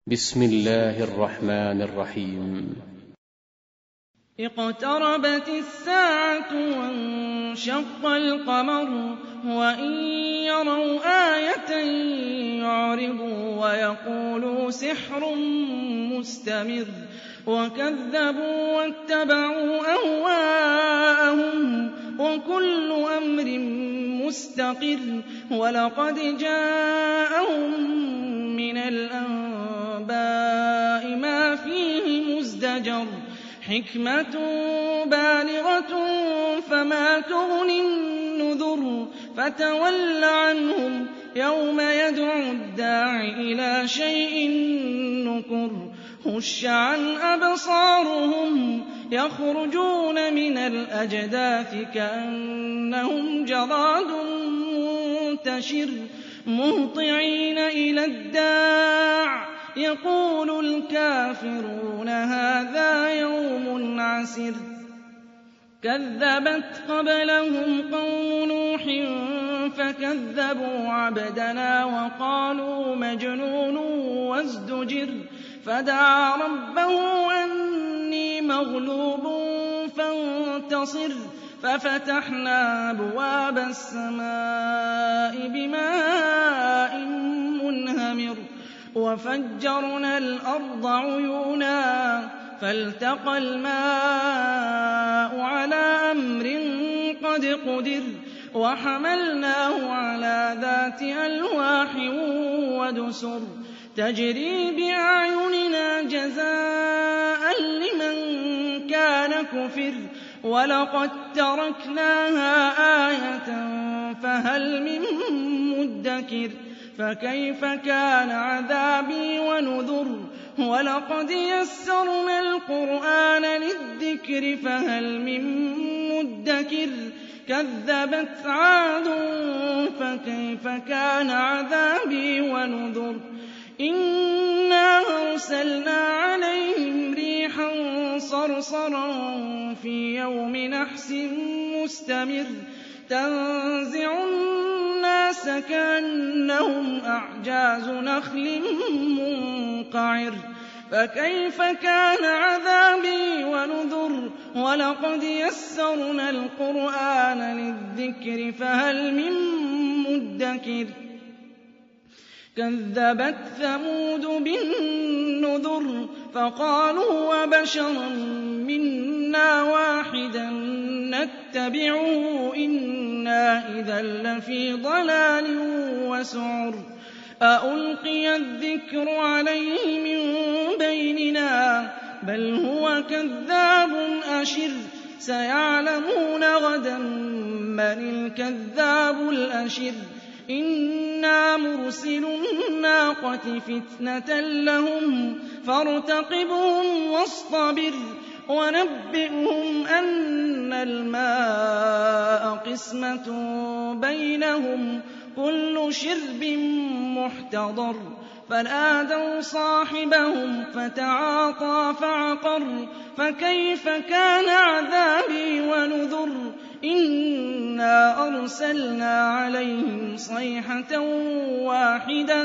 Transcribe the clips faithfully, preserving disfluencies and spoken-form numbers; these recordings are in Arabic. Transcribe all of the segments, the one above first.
بسم الله الرحمن الرحيم. اقتربت الساعة وانشق القمر وإن يروا آية يعرضوا ويقولوا سحر مستمر وكذبوا واتبعوا أهواءهم وكل أمر مستقر ولقد جاءهم من الأنباء ما فيه مزدجر حكمة بالغة فما تغني النذر فتول عنهم يوم يدعو الداع إلى شيء نكر خش عن أبصارهم يخرجون من الأجداث كأنهم جراد منتشر مهطعين إلى الداع يقول الكافرون هذا يوم عسر كذبت قبلهم قوم نوح فكذبوا عبدنا وقالوا مجنون وازدجر فدعا ربه أني مغلوب فانتصر ففتحنا أبواب السماء بماء منهمر وفجرنا الأرض عيونا فالتقى الماء على أمر قد قدر وحملناه على ذات ألواح ودسر تجري بأعيننا جزاء لمن كان كفر ولقد تركناها آية فهل من مدكر فكيف كان عذابي ونذر ولقد يسرنا القرآن للذكر فهل من مدكر كذبت عاد فكيف كان عذابي ونذر إنا أرسلنا عليهم ريحا صرصرا في يوم نحس مستمر تنزع الناس كأنهم أعجاز نخل منقعر فكيف كان عذابي ونذر ولقد يسرنا القرآن للذكر فهل من مدكر كذبت ثمود بالنذر فقالوا وبشرا منا واحدا نتبعه إنا إذا لفي ضلال وسعر أألقي الذكر عليه من بيننا بل هو كذاب أشر سيعلمون غدا من الكذاب الأشر إنا مرسل الناقة فتنة لهم فارتقبهم واصطبر ونبئهم أن الماء قسمة بينهم كل شرب محتضر فنادوا صاحبهم فتعاطى فعقر فكيف كان عذابي ونذر إنا أرسلنا عليهم صيحة واحدة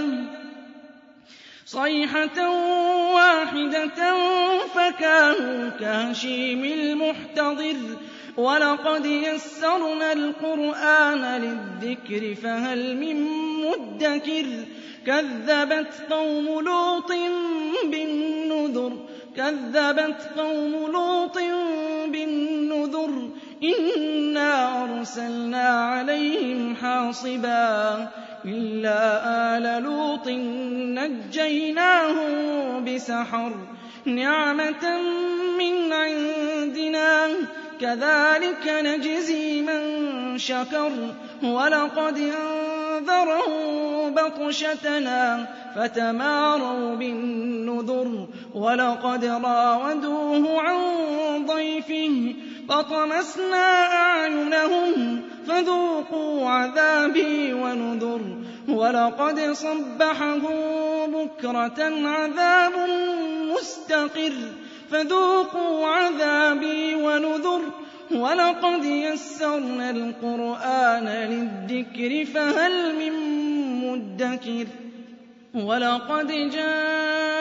صيحة واحدة فكانوا كهشيم المحتضر ولقد يسرنا القرآن للذكر فهل من مدكر كذبت قوم لوط بالنذر كذبت قوم لوط بالنذر إنا أرسلنا عليهم حاصبا إلا آل لوط نجيناهم بسحر نعمة من عندنا كذلك نجزي من شكر ولقد أنذرهم بطشتنا فتماروا بالنذر ولقد راودوه عن ضيفه فطمسنا أعينهم فذوقوا عذابي ونذر ولقد صبحهم بكرة عذاب مستقر فذوقوا عذابي ونذر ولقد يسرنا القرآن للذكر فهل من مدكر ولقد جاء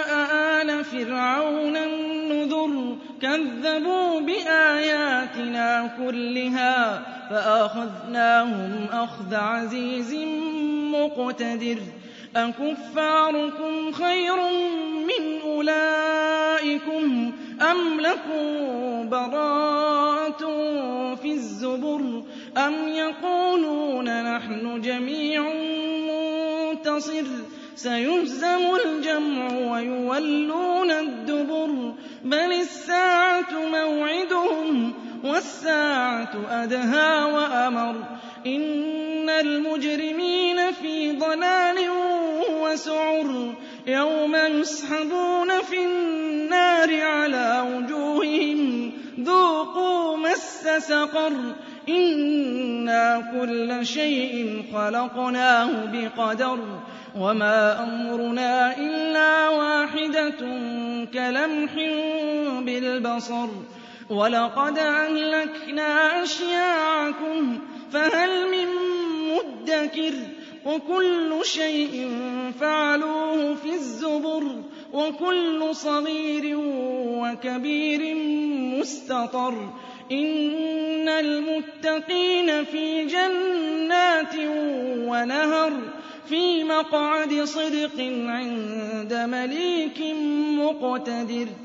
آلَ فِرْعَوْنَ النُّذُرُ كَذَّبُوا بِآيَاتِنَا كُلِّهَا فَأَخَذْنَاهُمْ أَخْذَ عَزِيزٍ مُّقْتَدِرٍ أَكُفَّارُكُمْ خَيْرٌ مِّنْ أُولَٰئِكُمْ أَمْ لَكُم بَرَاءَةٌ فِي الزُّبُرِ أَمْ يَقُولُونَ نَحْنُ جَمِيعٌ مُّنتَصِرٌ سَيُهْزَمُ الْجَمْعُ وَيُوَلُّونَ الدُّبُرَ بَلِ السَّاعَةُ مَوْعِدُهُمْ وَالسَّاعَةُ أَدْهَىٰ وَأَمَرُّ إِنَّ الْمُجْرِمِينَ فِي ضَلَالٍ وَسُعُرٍ يَوْمَ يُسْحَبُونَ فِي النَّارِ عَلَىٰ وُجُوهِهِمْ ذُوقُوا مَسَّ سَقَرَ إِنَّا كُلَّ شَيْءٍ خَلَقْنَاهُ بِقَدَرٍ وَمَا أَمْرُنَا إِلَّا وَاحِدَةٌ كَلَمْحٍ بِالْبَصَرِ وَلَقَدْ أَهْلَكْنَا أَشْيَاعَكُمْ فَهَلْ مِن مُّدَّكِرٍ وَكُلُّ شَيْءٍ فَعَلُوهُ فِي الزُّبُرِ وَكُلُّ صَغِيرٍ وَكَبِيرٍ مُّسْتَطَرٍ إِنَّ الْمُتَّقِينَ فِي جَنَّاتٍ وَنَهَرٍ فِي مَقْعَدِ صِدْقٍ عِندَ مَلِيكٍ مُّقْتَدِرٍ